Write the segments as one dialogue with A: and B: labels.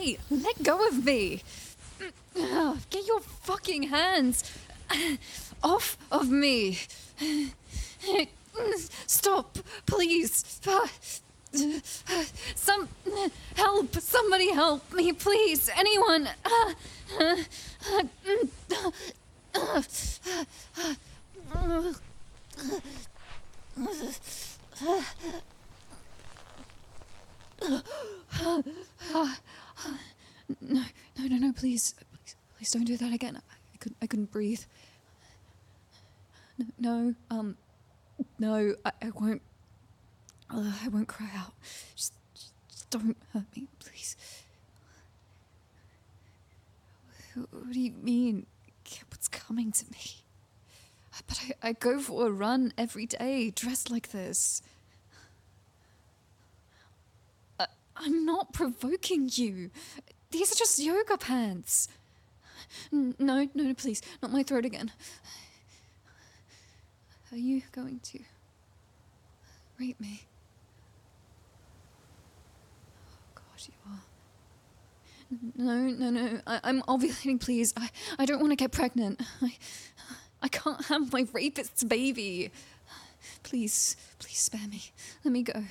A: Hey, let go of me! Get your fucking hands off of me! Stop, please! Some help! Somebody help me, please! Anyone! No, please don't do that again. I couldn't breathe. No, I won't. I won't cry out. Just don't hurt me, please. What do you mean? What's coming to me? But I go for a run every day, dressed like this. I'm not provoking you. These are just yoga pants. No, please, not my throat again. Are you going to rape me? Oh God, you are. No. I'm ovulating, please. I don't want to get pregnant. I can't have my rapist's baby. Please spare me. Let me go.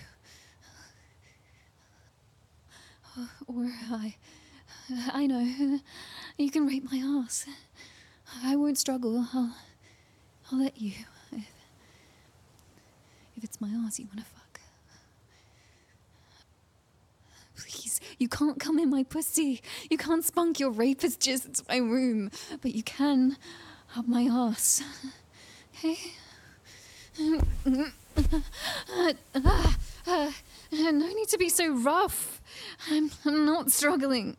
A: Or I know. You can rape my ass. I won't struggle. I'll let you. If it's my ass you want to fuck. Please, you can't come in my pussy. You can't spunk your rapist jizz into my room. But you can up my ass. Okay? No need to be so rough. I'm not struggling.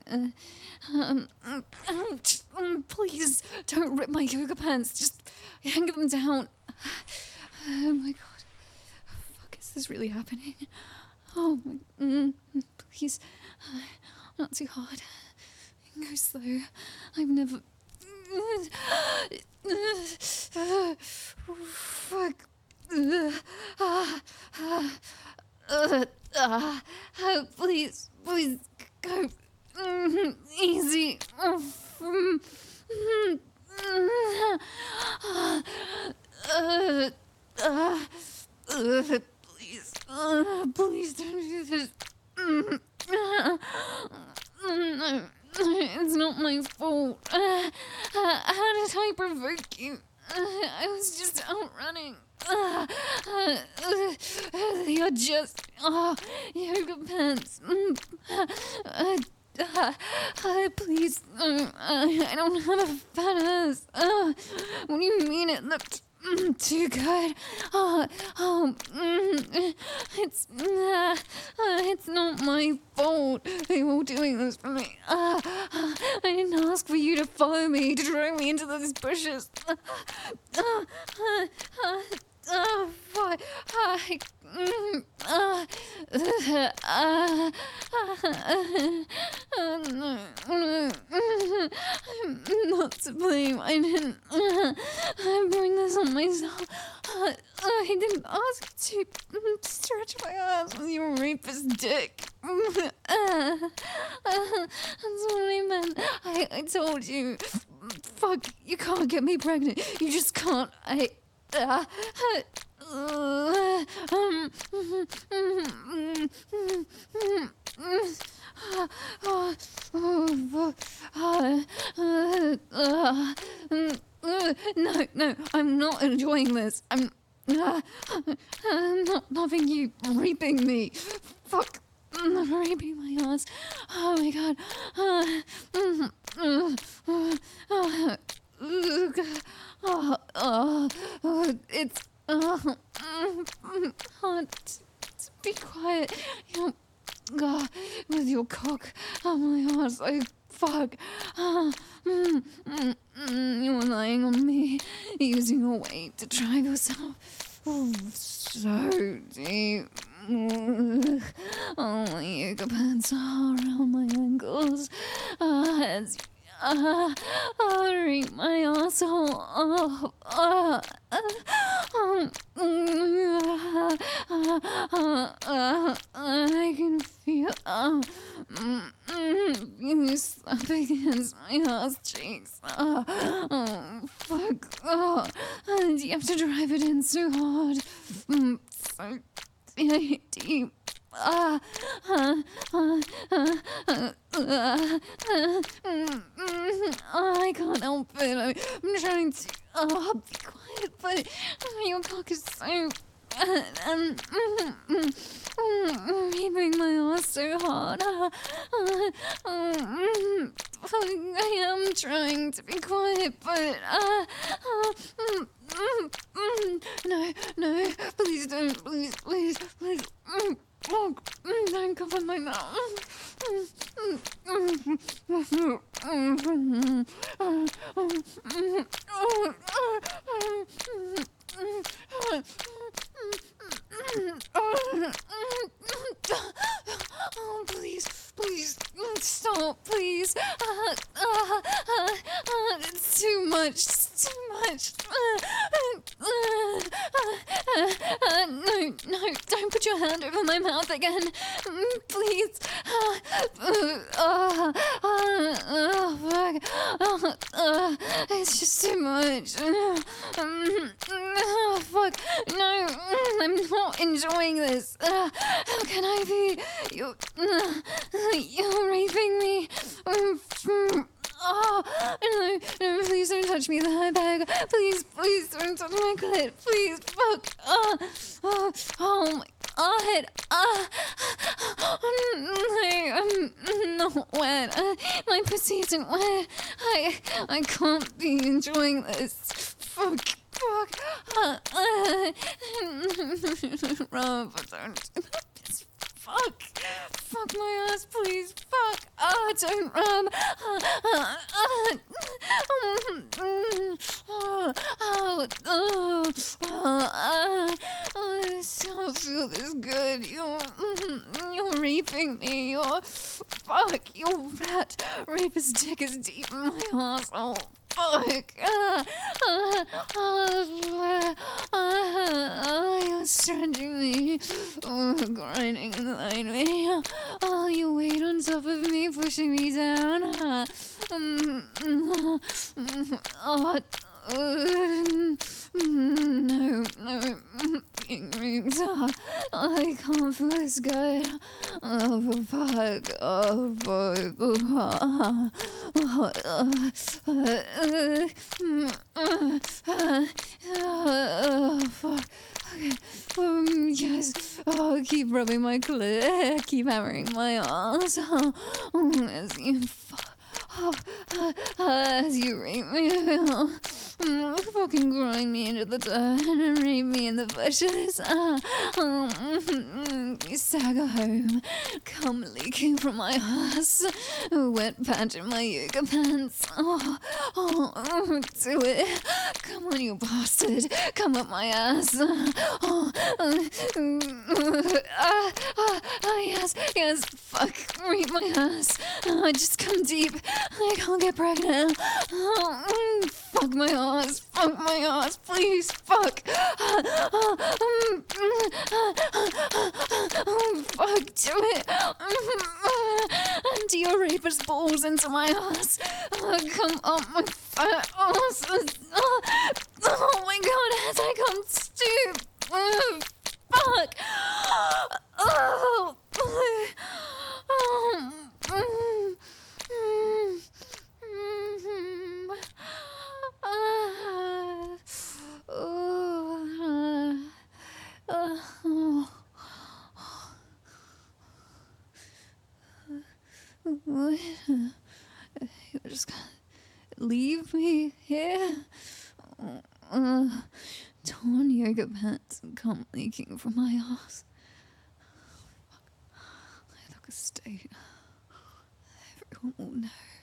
A: Please don't rip my yoga pants. Just hang them down. Oh my God. Fuck, is this really happening? Oh my. Please. Not too hard. Go slow. I've never. Fuck. Please go easy. Please don't do this. No, it's not my fault. How did I provoke you? I was just out running. You're just yoga pants. Please, I don't have a fat ass. What do you mean it looked too good? It's not my fault. They were all doing this for me. I didn't ask for you to follow me, to drag me into those bushes. What? No. I'm not to blame. I didn't. I bring this on myself. I didn't ask to stretch my ass with your rapist dick. That's what I meant. I told you. Fuck, you can't get me pregnant. You just can't. No, I'm not enjoying this. I'm not loving you raping me. Fuck, raping my ass. Oh my God. It's hard to be quiet. With your cock on my ass. Fuck. You were lying on me, using your weight to drive yourself. Oh, so deep. Oh, my yoga pants are around my ankles. As rape my asshole. I can feel. You slapping against my ass cheeks. Fuck. And you have to drive it in so hard. So deep. I can't help it. I'm trying to be quiet, but your cock is so raping my ass so hard. I am trying to be quiet, but no, please don't, please. Don't cover my mouth. Oh, please, stop, please. It's too much, No, don't put your hand over my mouth again, please. Fuck. It's just too much. Fuck. No, I'm not enjoying this. How can I be? You're raping me. No, please don't touch me there, I beg. Please don't touch my clit. Please, fuck. Oh my god. I'm not wet. My pussy isn't wet. I can't be enjoying this. Fuck. Rob, don't do this. Fuck my ass, please. Fuck. Don't rub. I still feel this good. You're raping me. Your fat rapist dick is deep in my asshole. Fuck. You're stretching me, grinding inside me. You weight on top of me, pushing me down. No, being raped. I can't feel this good. Fuck. Fuck. Okay. Yes. Keep rubbing my clit. Keep hammering my ass. As you rape me. Fucking grind me into the dirt and rape me in the bushes. You stagger home, cum leaking from my ass, a wet patch in my yoga pants. Do it. Come on, you bastard. Come up my ass. Yes. Fuck. Rape my ass. Just come deep. I can't get pregnant. Fuck my ass, please, fuck. Fuck, do it. And your rapist balls into my ass. Come up my fat ass. Oh my god, as I come stoop. Fuck. You just gonna leave me here? Torn yoga pants and cum leaking from my ass. I look a state. Everyone will know.